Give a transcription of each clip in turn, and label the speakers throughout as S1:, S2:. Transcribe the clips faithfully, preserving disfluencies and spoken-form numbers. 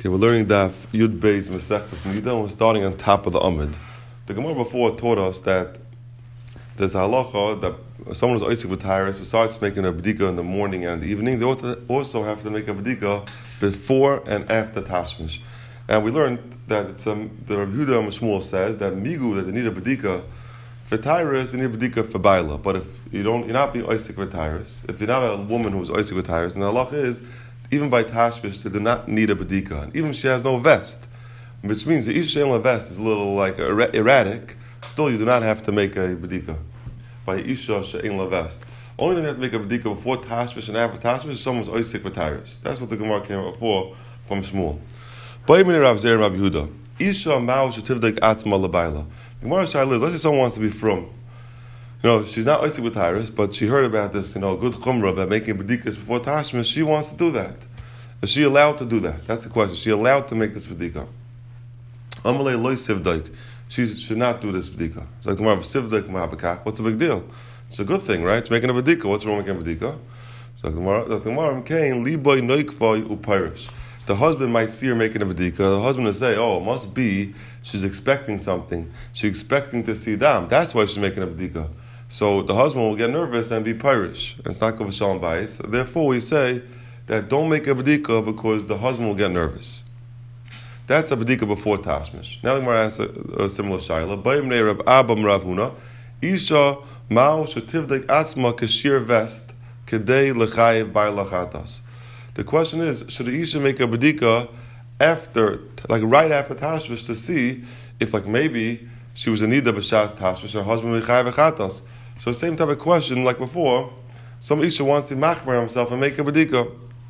S1: Okay, we're learning Daf Yud Beis Masechtas Nida, and we're starting on top of the Amud. The Gemara before taught us that there's a halacha that someone who's oisik with tyrus who starts making a bdika in the morning and the evening, they also have to make a bdika before and after Tashmish. And we learned that it's um, the Rabbi Yehuda Mishmuel says that migu, that they need a bdika for tyrus, they need a bdika for baila. But if you don't, you're not being oisik with tyrus, if you're not a woman who's oisik with tyrus, and the halacha is even by Tashmish, they do not need a bedika. And even if she has no vest, which means the Isha She'en vest is a little like er- erratic, still you do not have to make a bedika. By Isha She'en vest. Only thing you have to make a bedika before Tashmish and after Tashmish is someone's oisik with tyrus. That's what the Gemara came up for from Shmuel. Ba'imini Rav Zer Rabbi Yehuda. Isha ma'u shetivdek atzma l'bayla. The Gemara Shaila is, let's say someone wants to be from. You know, she's not oisik with tyrus, but she heard about this, you know, good chumrah about making bedikas before Tashmish. She wants to do that. Is she allowed to do that? That's the question. Is she allowed to make this bedika? Amalei loy sivdaik. She should not do this bedika. It's like tomorrow sivdaik ma'abakach. What's the big deal? It's a good thing, right? It's making a bedika. What's wrong with making a bedika? So the Gemara came liboy noikvay upirish. The husband might see her making a bedika. The husband will say, "Oh, it must be she's expecting something. She's expecting to see dam. That's why she's making a bedika." So the husband will get nervous and be pirish. It's not good for shalom bayis. Therefore, we say that don't make a bedika because the husband will get nervous. That's a bedika before Tashmish. Now the Gemara asks a, a similar shaila. Ba'imnei Rav Abam Rav Huna, Isha ma'u shetivdek atzma kashir vest kedei lechayev ba'lachatas. The question is, should the Isha make a bedika after, like right after Tashmish, to see if, like maybe she was in need of a shas Tashmish, her husband will be chayev chatas. So same type of question like before. Some Isha wants to machmer himself and make a bedika.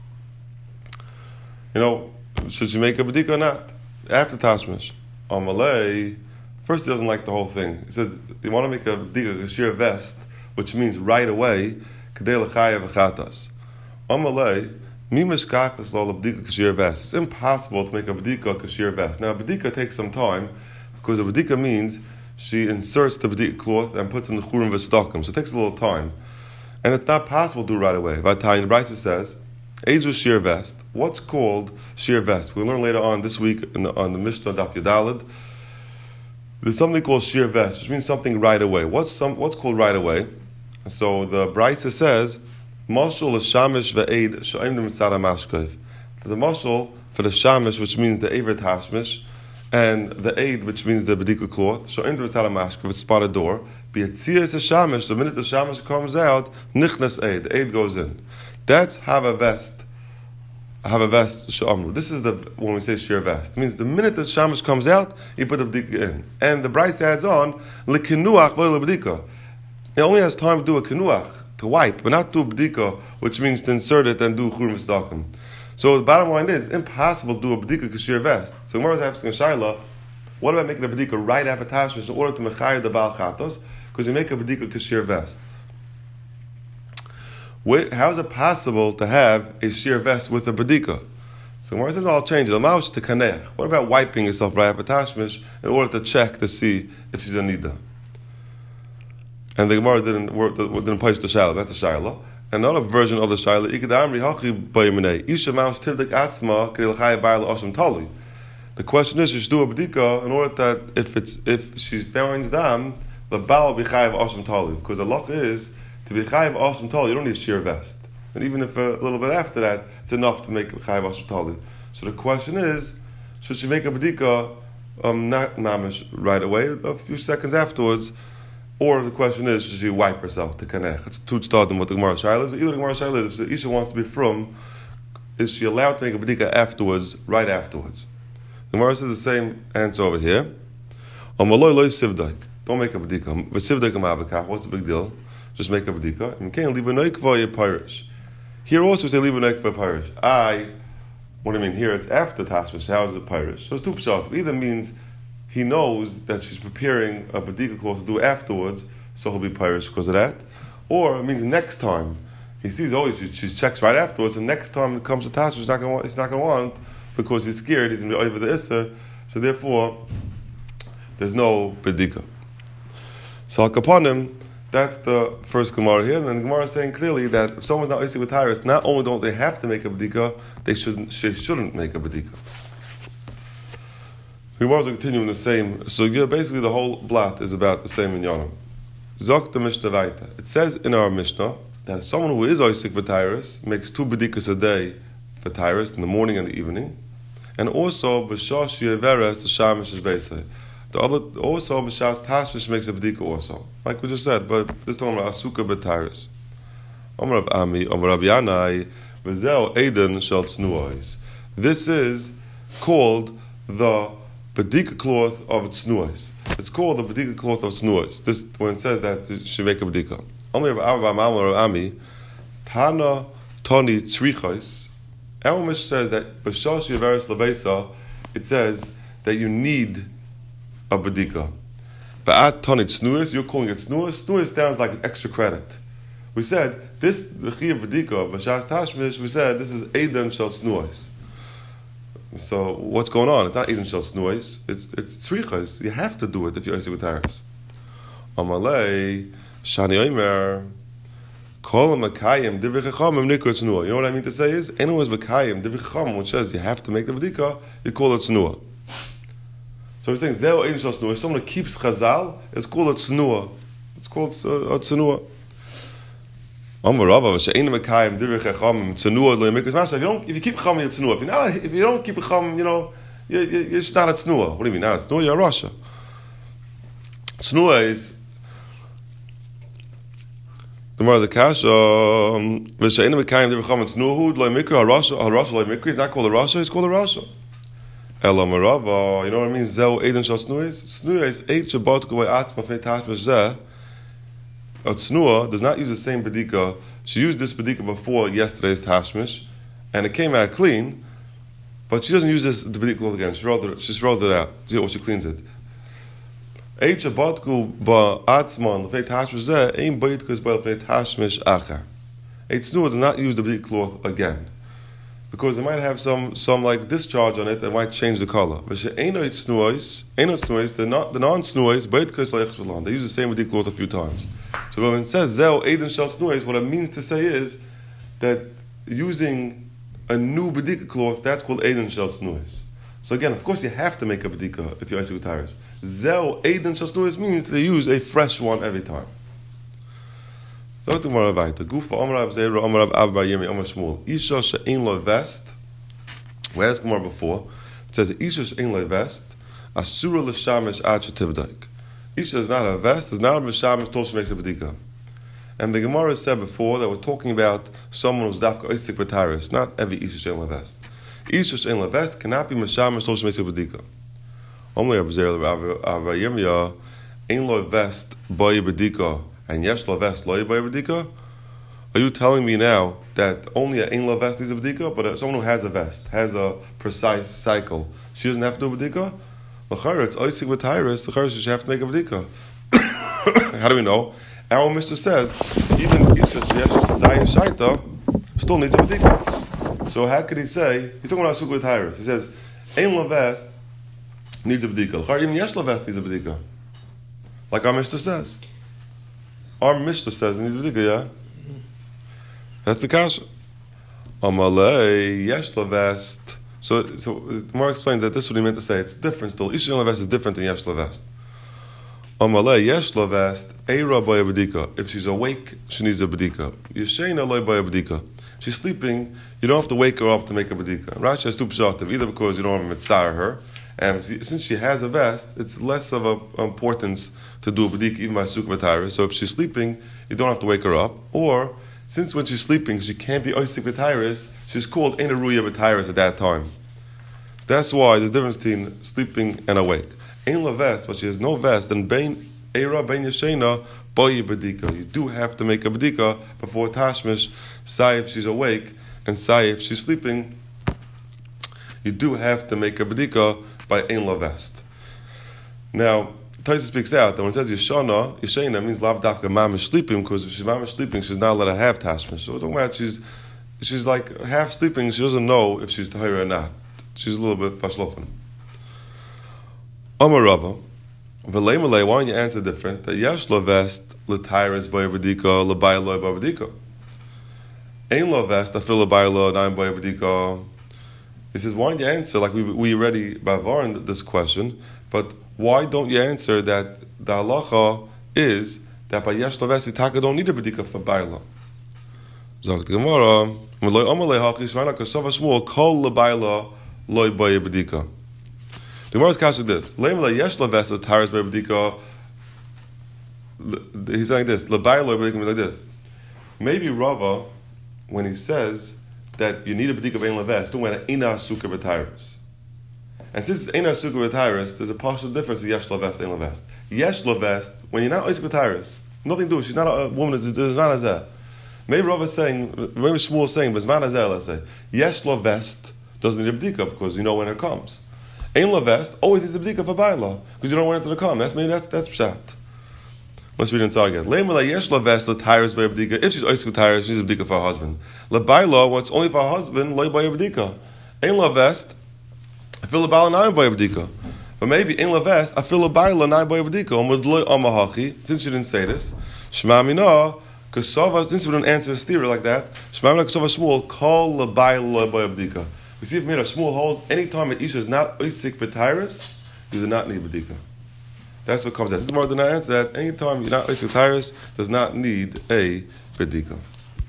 S1: You know, should she make a bedika or not? After Tashmish. Amalei, first he doesn't like the whole thing. He says, you want to make a bedika, kashir vest, which means right away, kadei l'chayev chatas. Amalei, mi mishkachas lo l'bedika kashir vest. It's impossible to make a bedika kashir vest. Now, a bedika takes some time, because a bedika means she inserts the bedika cloth and puts in the churim v'stakim. So it takes a little time. And it's not possible to do right away. Vatayim, the Brisa says, Ezu sheer vest. What's called sheer vest? We'll learn later on this week in the, on the Mishnah Daf Yudalid. There's something called sheer vest, which means something right away. What's some? What's called right away? So the Brisa says, Mashal l'shamish ve'ed she'im d'mitzara mashkev. There's a mashal for the shamish, which means the aver tashmish, and the aid, which means the bedika cloth. She'im d'mitzara mashkev, it's spot a door. B'yatzias hashamish, the minute the shamish comes out, nichnas aid, the aid goes in. That's have a vest. Have a vest she'amru. This is the when we say sheer vest. It means the minute the shamish comes out, you put the bedika in. And the Brisa adds on lekinuach v'lo bedika. It only has time to do a kinuach, to wipe, but not do a bedika, which means to insert it and do churim v'stakim. So the bottom line is impossible to do a bedika kashir vest. So Gemara is asking a shaila, what about making a bedika right after Tashmish in order to mechayir the Baal Chatos? Because you make a bedika kashir vest. Wait, how is it possible to have a sheer vest with a bedika? So Gemara says, I'll change it. Almaush to kaneach. What about wiping yourself right after Tashmish in order to check to see if she's a nida? And the Gemara didn't didn't place the shaila. That's a shaila. Another version of the shaila. The question is, you should do a bedika in order that if it's if she finds dam, the baal will be chayav asham tali, because the law is to be chayav asham tali. You don't need sheer vest, and even if a little bit after that, it's enough to make chayav asham tali. So the question is, should she make a bedika um, not mamish right away, a few seconds afterwards? Or the question is, should she wipe herself to kanech? It's two starting with the Gemara Shaila. But either the Gemara Shaila, if the Isha wants to be from, is she allowed to make a bedika afterwards, right afterwards? The Gemara says the same answer over here. Don't make a bedika. What's the big deal? Just make a bedika. Here also say liba pirish. I, what do you mean? Here it's after Tashmish. How is it pirish? So it's two pshat. It either means he knows that she's preparing a bedika cloth to do afterwards, so he'll be pirish because of that. Or it means next time. He sees, oh, she, she checks right afterwards, and next time it comes to Tashmish, he's not going to he's not going to want, because he's scared, he's going to be over the Issa, so therefore, there's no bedika. So upon him, that's the first Gemara here, and then the Gemara is saying clearly that if someone's not oisik with tyrus, not only don't they have to make a bedika, they shouldn't, she shouldn't make a bedika. We want to continue in the same. So yeah, basically the whole blot is about the same in Yonam. Zok the Mishnah Vaita. It says in our Mishnah that someone who is oisik b'tyrus makes two bedikas a day for tyrus in the morning and the evening, and also b'shash yeveres the shamish is basically. The other also b'shas tashmish makes a bedika also, like we just said. But this time about asuka b'tyrus. Amar Rab Ami, Amar Rab Yanai, v'zeo eden shel tznuos. This is called the bedika cloth of tznuos. It's called the bedika cloth of tznuos. This when it says that you should make a bedika. Amar Rab Ami, Tana Tani Tzrichos. Our Mishnah says that b'shash yeveres lebeisa. It says that you need a bedika. Ba'at Tani tznuos. You're calling it tznuos. Tznuos sounds like it's extra credit. We said this the chiyuv bedika b'shas tashmish. We said this is eden shel tznuos. So what's going on? It's not eden shel tznuos. It's it's tzrichos. You have to do it if you're oisik b'tyrus. Amalei shani oimer kol makayim divrei chachamim nikra tznuah. You know what I mean to say is anyone who's makayim divrei chachamim, which says you have to make the bedika, you call it tznuah. So he's saying zeo eden shel tznuah. If someone keeps chazal, it's called a tznuah. It's called a tznuah. If you don't, if you keep chacham, you're tznuah. If you not, if you don't keep chacham, you know, you're, you're, you're just not a tznuah. What do you mean? Not a tznuah, you're a rasha. Tznuah is the more the kasha. V'she'enu mekayim divrei chacham tznuah lo mikra harasha harasha lo mikra. It's not called a rasha. It's called a rasha. Ela marava. You know what I mean? Zeu eden shel tznuah. Tznuah is eight shabbat kuvay atzma fnei tashmish zeh. A tznuah does not use the same bedika. She used this bedika before yesterday's tashmish, and it came out clean, but she doesn't use this the bedika cloth again. She rolled it, she rolled it out. See what she cleans it. Eight shabbatku ba'atzman l'fnei tashmish zeh ein ba'itkus ba'l'fnei tashmish achar. A tznuah does not use the bedika cloth again, because it might have some some like discharge on it that might change the color. But she ain't no tznuahs, ain't no tznuahs. The non the non tznuahs ba'itkus lo'echshalan. They use the same bedika cloth a few times. So when it says zeo eden shel tznuos, what it means to say is that using a new bedika cloth, that's called eden shel tznuos. So again, of course, you have to make a bedika if you're oisik b'tyrus. Zeo eden shel tznuos means they use a fresh one every time. So to more about the gufa Amar Rav Zera Amar Rav Abba Yemi Amar Shmuel Isha she'ein lo vest. We asked more before. It says Isha she'ein lo vest asura l'shamish ad shetivdak. Isha is not a vest, it's not a mishamish till she makes a bedika. And the Gemara said before that we're talking about someone who's dafka oisik b'tyrus, not every Isha she'en levest. Isha she'en levest cannot be mishamish till she makes a bedika. Only Rav Zera Rav Yirmiyah ein lo vest boy bedika and yesh lo vest lo boy bedika. Are you telling me now that only a ein lo vest is a bedika, but someone who has a vest, has a precise cycle, she doesn't have to do a bedika? L'chara, it's oisik b'tyrus. L'chara, she have to make a bedika. How do we know? Our Mishnah says even Isha sheyesh dayan shaita still needs a bedika. So how could he say he's talking about oisik b'tyrus? He says ein lavest needs a bedika. L'chara, even yesh lavest needs a bedika. Like our Mishnah says. Our Mishnah says it needs a bedika. Yeah, that's the kasha. Amalei yesh lavest. So, so the Gemara explains that this is what he meant to say. It's different still. Isha Lavest is different than Yesh Lavest. Amalei Yesh Lavest Eira by a bedika. If she's awake, she needs a bedika. Yeshena loy by a bedika. She's sleeping. You don't have to wake her up to make a bedika. Rashi has two pshatim, either because you don't want to mitzvah her, and since she has a vest, it's less of a importance to do a bedika even by sukkah b'tyrus. So if she's sleeping, you don't have to wake her up. Or since when she's sleeping, she can't be oisik b'tyrus, she's called ein aruya b'tyrus at that time. So that's why there's a difference between sleeping and awake. Ein la vest, but she has no vest, and bein eira bein yeshena boyi bedika. You do have to make a bedika before tashmish. Say if she's awake, and say if she's sleeping, you do have to make a bedika by ein la vest. Now, Taisa speaks out that when it says Yeshana, Yeshena means lav dafka mamish sleeping, because if she's mamish sleeping, she's not allowed to have tashmish. So we're talking about she's she's like half sleeping, she doesn't know if she's tahira or not. She's a little bit fashlofen. Amar Rabba, v'lei malei, why don't you answer different? That yesh lo vest l'tairis by avadika l'baylo by avadika. Ein lo vest afil l'baylo nine by avadika. He says, why don't you answer, like we we already bavarned this question, but why don't you answer that the halacha is that by yesh loves itaka don't need a bedika for baila? Zog the Gemara, Malay Amalei Hachi Shvana Kasava Shmuel Kol LeBaila Loy Boy Bedika. The Gemara is catching this. Leimla Yesh Loves Taharis Boy Bedika. He's saying this. LeBaila Loy Bedika like this. Maybe Rava, when he says that you need a bedika of ein leves, don't want an ina sukkah v'tyrus. And since it's ina sukkah v'tyrus, there's a partial difference in yesh leves ein leves. Yesh leves, when you're not oisik v'tyrus, nothing to do. She's not a woman. There's not a zeh. Maybe Rav is saying, maybe Shmuel is saying, but let's say, yesh leves doesn't need a bedika because you know when it comes. Ein leves always needs a bedika for baila because you don't know when it's going to come. That's maybe that's that's pshat. Let's read inside again. Leimela yesh leves the tires by a bedika. If she's oisik with tires, she needs a bedika for her husband. Lebaila, what's only for her husband, loy by a bedika. Ein leves, I feel a baila nine by a bedika. But maybe ein leves, I feel a baila nine by a bedika. Omud loy amahachi. Since you didn't say this, shema mina. Kasava, since we don't answer a steer like that, shema mina kasava Shmuel call lebaila loy by a bedika. We see if Mira Shmuel holds any time that Isha is not oisik b'tyrus, you do not need bedika. That's what comes out. This is more than I answer that. Any time you're not oisik b'tyrus does not need a bedika.